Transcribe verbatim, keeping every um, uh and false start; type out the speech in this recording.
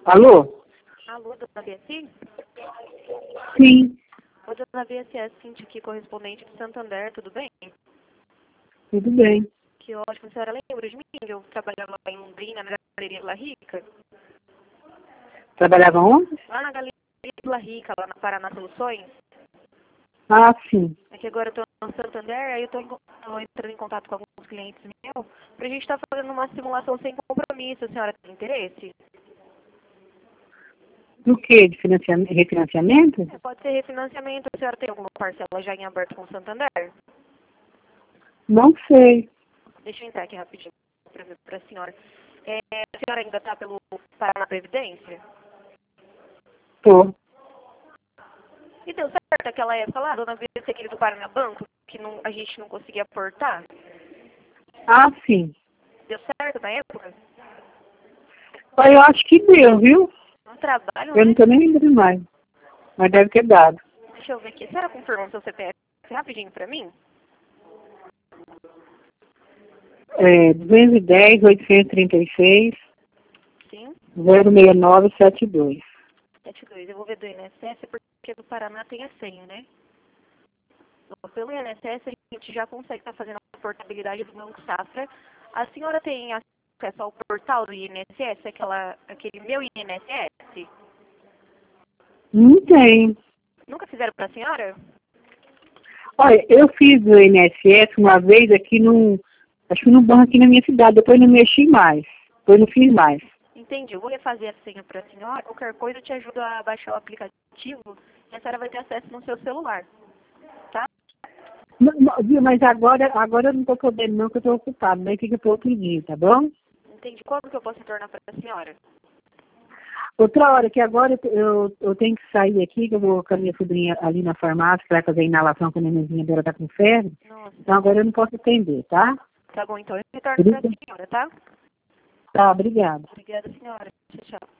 Alô? Alô, dona Beatriz? Sim, Ô, dona Beatriz, é a Cintia aqui, correspondente de Santander, tudo bem? tudo bem. Que ótimo, a senhora lembra de mim? Eu trabalhava lá em Londrina, na Galeria La Rica. Trabalhava onde? Lá na Galeria La Rica, lá na Paraná Soluções. Ah, sim. É que agora eu tô no Santander, aí eu tô, em, tô entrando em contato com alguns clientes meus pra gente estar fazendo uma simulação sem compromisso. A senhora tem interesse? Do que? De financiamento, refinanciamento? É, pode ser refinanciamento. A senhora tem alguma parcela já em aberto com o Santander? Não sei. Deixa eu entrar aqui rapidinho pra ver pra senhora. É, a senhora ainda tá pelo Paraná Previdência? Tô. E deu certo aquela época lá, dona Beatriz, aquele do Paraná Banco, que não, a gente não conseguia aportar? Ah, sim. Deu certo na época? Ah, eu acho que deu, viu? Um trabalho, Eu né? não tô nem lembrando mais. Mas deve ter dado. Deixa eu ver aqui. A senhora confirma o seu C P F rapidinho pra mim? É duzentos e dez, oitocentos e trinta e seis, Sim. zero seis nove sete dois. sete dois. Eu vou ver do I N S S porque do Paraná tem a senha, né? Pelo I N S S a gente já consegue estar fazendo a portabilidade do Banco Safra. A senhora tem acesso ao portal do I N S S, aquela, aquele meu I N S S? Não tem. Nunca fizeram pra senhora? Olha, eu fiz o I N S S uma vez aqui no... Acho que no banco aqui na minha cidade. Depois não mexi mais. Depois não fiz mais. Entendi. Eu vou refazer a senha para a senhora. Qualquer coisa eu te ajudo a baixar o aplicativo e a senhora vai ter acesso no seu celular. Tá? Não, não, viu, mas agora, agora eu não estou podendo não, que eu estou ocupado. Daí fica para outro dia, tá bom? Entendi. Quando que eu posso retornar para a senhora? Outra hora, que agora eu, eu, eu tenho que sair aqui, que eu vou com a minha sobrinha ali na farmácia, que vai fazer inalação com a nenenzinha dela, tá com febre. Nossa. Então agora eu não posso atender, tá? Tá bom, então eu retorno para a senhora, tá? Tá, obrigada. Obrigada, senhora. Tchau, tchau.